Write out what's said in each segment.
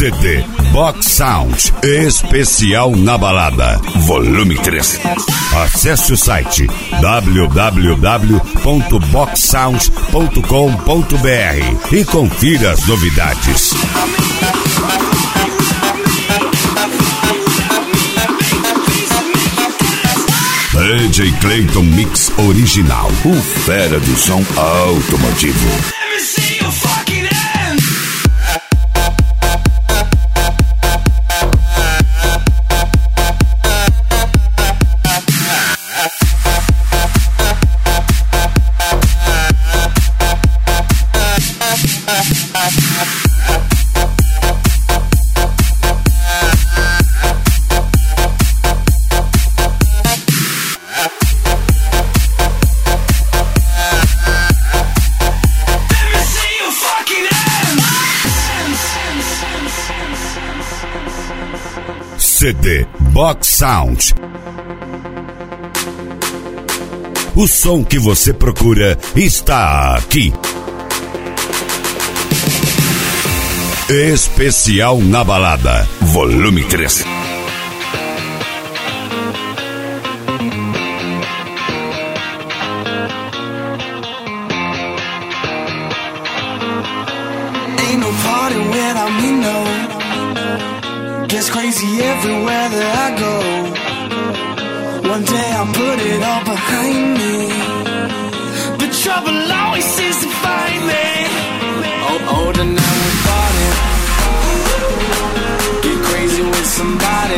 CD Box Sound especial na balada, volume 3. Acesse o site www.boxsound.com.br e confira as novidades. DJ Clayton Mix Original, o fera do som automotivo. CD Box Sound. O som que você procura está aqui. Especial na balada, volume 3. Ain't no party without me, no. Gets crazy everywhere that I go. One day I'll put it all behind me, but trouble always seems to find me. Oh, tonight we party. Get crazy with somebody.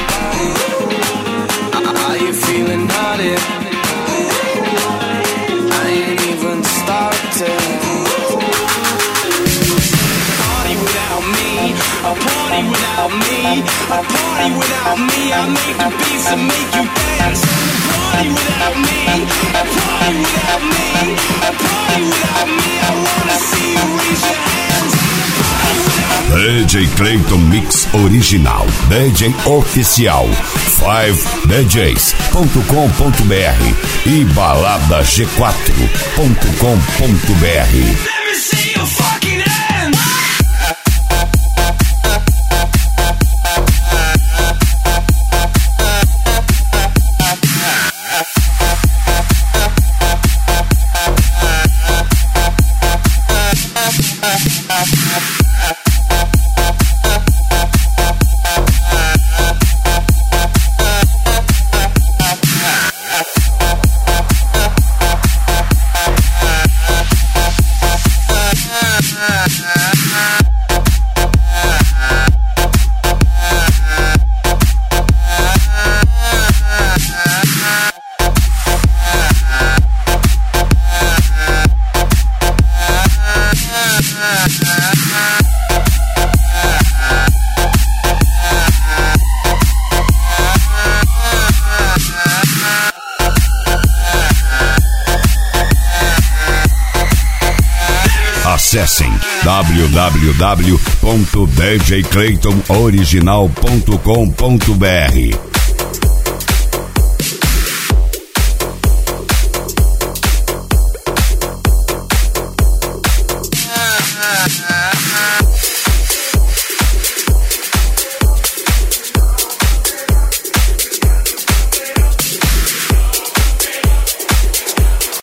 Are you feeling naughty? I ain't even started. Party without me, a party without me, a party without me. I make the beats and make you dance. A party without me, a party without me, a party without me. I wanna see you raise your hands. DJ Clayton Mix Original, DJ Oficial, 5djs.com.br e baladag4.com.br. Acessem www.djclaytonoriginal.com.br